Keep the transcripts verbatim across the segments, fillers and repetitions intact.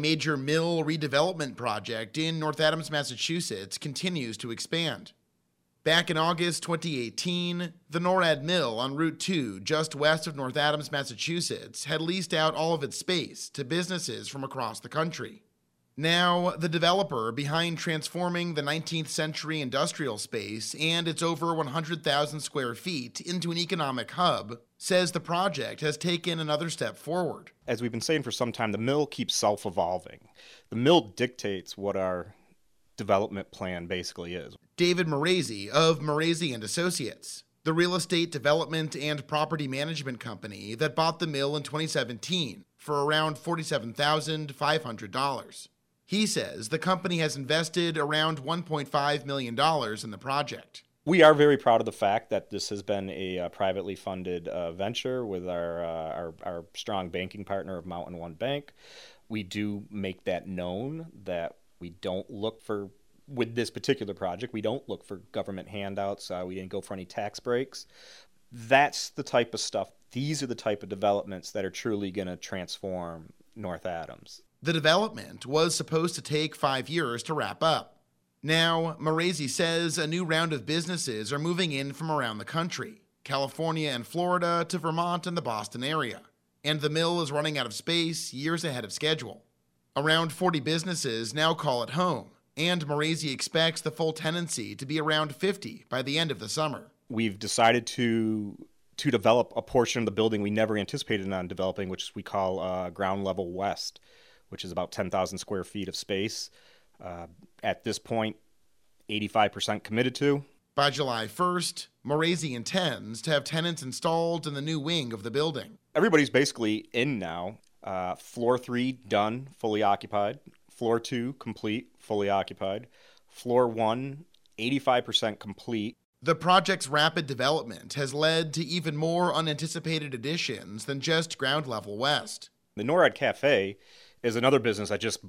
major mill redevelopment project in North Adams, Massachusetts continues to expand. Back in August twenty eighteen, the NORAD Mill on Route two, just west of North Adams, Massachusetts, had leased out all of its space to businesses from across the country. Now, the developer behind transforming the nineteenth century industrial space and its over one hundred thousand square feet into an economic hub says the project has taken another step forward. As we've been saying for some time, the mill keeps self-evolving. The mill dictates what our development plan basically is. David Moresi of Moresi and Associates, the real estate development and property management company that bought the mill in twenty seventeen for around forty-seven thousand five hundred dollars. He says the company has invested around one point five million dollars in the project. We are very proud of the fact that this has been a uh, privately funded uh, venture with our, uh, our our strong banking partner of Mountain One Bank. We do make that known that we don't look for, with this particular project, we don't look for government handouts. Uh, we didn't go for any tax breaks. That's the type of stuff, these are the type of developments that are truly going to transform North Adams. The development was supposed to take five years to wrap up. Now, Moresi says a new round of businesses are moving in from around the country, California and Florida to Vermont and the Boston area, and the mill is running out of space years ahead of schedule. Around forty businesses now call it home, and Moresi expects the full tenancy to be around fifty by the end of the summer. We've decided to to develop a portion of the building we never anticipated on developing, which we call uh, Ground Level West, which is about ten thousand square feet of space. Uh, at this point, eighty-five percent committed to. By July first, Moresi intends to have tenants installed in the new wing of the building. Everybody's basically in now. Uh, floor three done, fully occupied. Floor two complete, fully occupied. Floor one, eighty-five percent complete. The project's rapid development has led to even more unanticipated additions than just Ground Level West. The NORAD Cafe is another business that just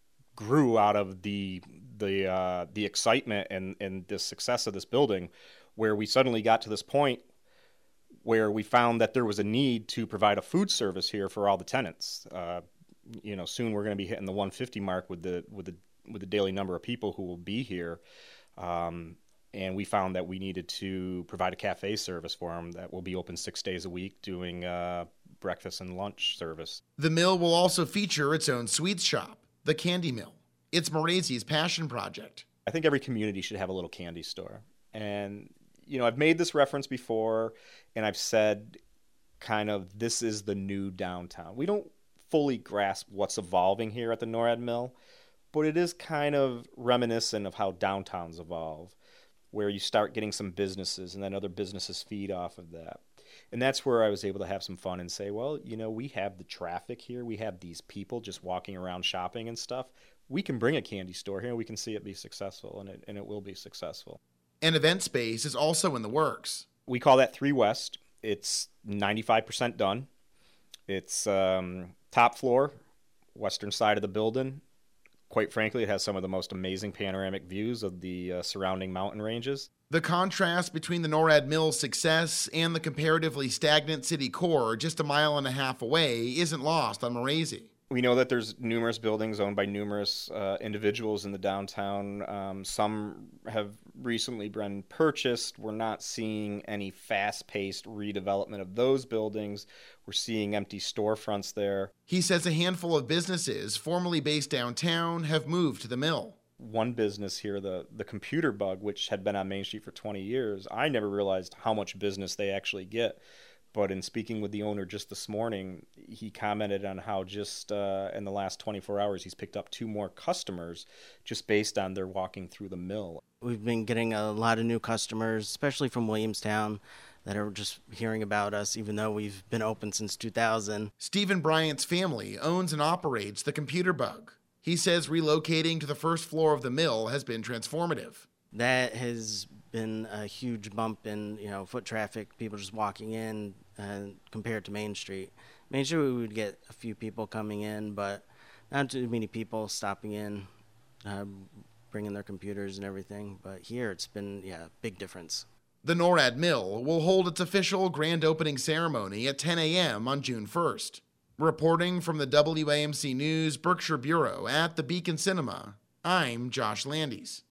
grew out of the the uh, the excitement and, and the success of this building, where we suddenly got to this point where we found that there was a need to provide a food service here for all the tenants. Uh, you know, soon we're going to be hitting the one hundred fifty mark with the with the with the daily number of people who will be here, um, and we found that we needed to provide a cafe service for them that will be open six days a week, doing uh, breakfast and lunch service. The mill will also feature its own sweets shop, the Candy Mill. It's Moresi's passion project. I think every community should have a little candy store, and you know, I've made this reference before, and I've said kind of this is the new downtown. We don't fully grasp what's evolving here at the NORAD Mill, but it is kind of reminiscent of how downtowns evolve, where you start getting some businesses and then other businesses feed off of that. And that's where I was able to have some fun and say, well, you know, we have the traffic here. We have these people just walking around shopping and stuff. We can bring a candy store here and we can see it be successful, and it, and it will be successful. An event space is also in the works. We call that three West. It's ninety-five percent done. It's um, top floor, western side of the building. Quite frankly, it has some of the most amazing panoramic views of the uh, surrounding mountain ranges. The contrast between the NORAD Mill's success and the comparatively stagnant city core just a mile and a half away isn't lost on Moresi. We know that there's numerous buildings owned by numerous uh, individuals in the downtown. Um, some have recently been purchased. We're not seeing any fast-paced redevelopment of those buildings. We're seeing empty storefronts there. He says a handful of businesses formerly based downtown have moved to the mill. One business here, the, the Computer Bug, which had been on Main Street for twenty years, I never realized how much business they actually get. But in speaking with the owner just this morning, he commented on how just uh, in the last twenty-four hours, he's picked up two more customers just based on their walking through the mill. We've been getting a lot of new customers, especially from Williamstown, that are just hearing about us, even though we've been open since two thousand. Stephen Bryant's family owns and operates the Computer Bug. He says relocating to the first floor of the mill has been transformative. That has been a huge bump in, you know, foot traffic, people just walking in uh, compared to Main Street. Main Street, we would get a few people coming in, but not too many people stopping in, uh, bringing their computers and everything. But here, it's been, yeah, big difference. The NORAD Mill will hold its official grand opening ceremony at ten a.m. on June first. Reporting from the W A M C News Berkshire Bureau at the Beacon Cinema, I'm Josh Landis.